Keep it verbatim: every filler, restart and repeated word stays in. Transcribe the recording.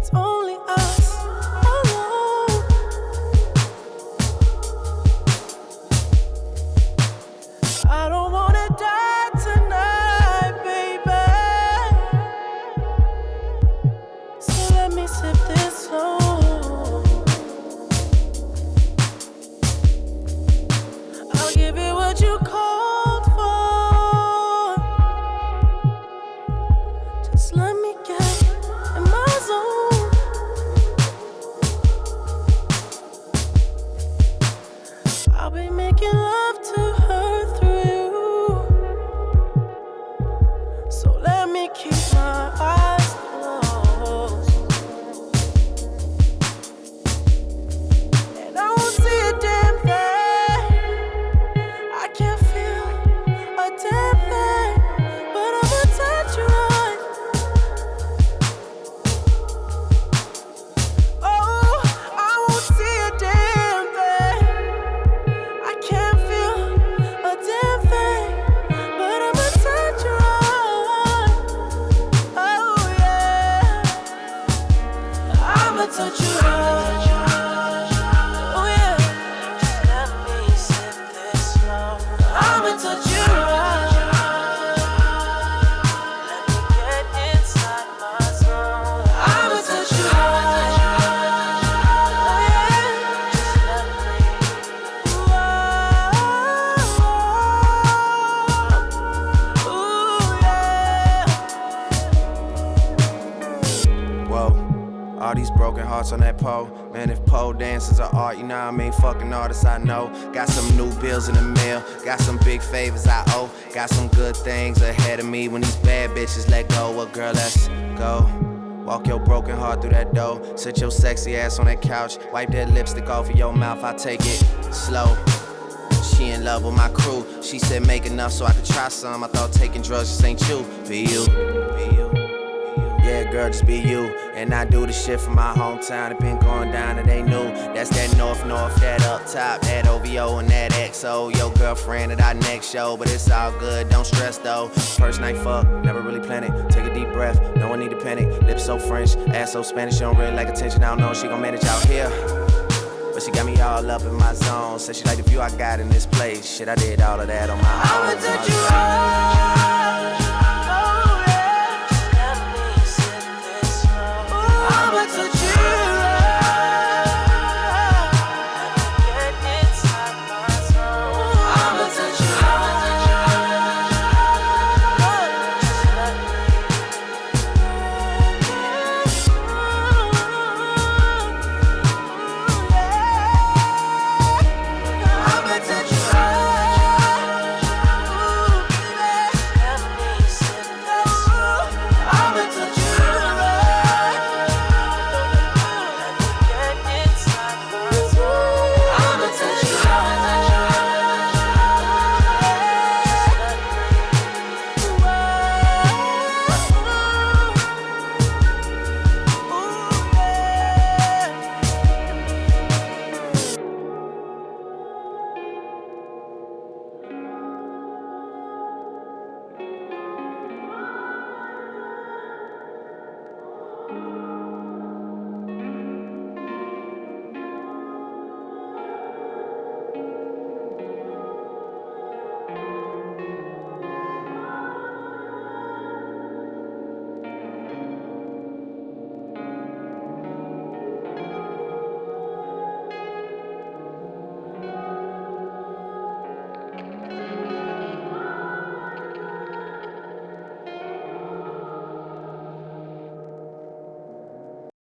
It's only us alone. I don't wanna die tonight, baby. So let me sip this slow. I'll give it what you called for. Just let me get in my zone. I'll be making love to her through you. So let me keep my eyes closed. And I won't see a damn thing. I can't feel a damn thing, but I'ma touch you right. Oh, I won't see a damn thing. I can't feel a damn thing, but I'ma touch you right. Oh yeah, I'ma touch you right. Oh yeah, just let me sip this slow. I'ma touch you right. Let me get inside my zone. I'ma touch you right. Oh yeah, just let me. Ooh, yeah. Whoa, all these broken hearts on that pole. Man, if pole dancers are art, you know what I mean? Fucking artists I know. Got some new bills in the mail, got some big favors I owe. Got some good things ahead of me when these bad bitches let go. Well, girl, let's go. Walk your broken heart through that door. Sit your sexy ass on that couch. Wipe that lipstick off of your mouth, I take it slow. She in love with my crew. She said make enough so I could try some. I thought taking drugs just ain't you. Be you, be you. Yeah, girl, just be you. And I do the shit from my hometown. It been going down, it ain't new. That's that north, north, that up top, that O V O and that X O. Your girlfriend at our next show, but it's all good, don't stress though. First night fuck, never really plan it. Take a deep breath, no one need to panic. Lips so French, ass so Spanish, she don't really like attention. I don't know if she gon' manage out here, but she got me all up in my zone. Said she like the view I got in this place. Shit, I did all of that on my own. I'ma touch you right. Oh yeah, just let me sip this slow. I'ma touch you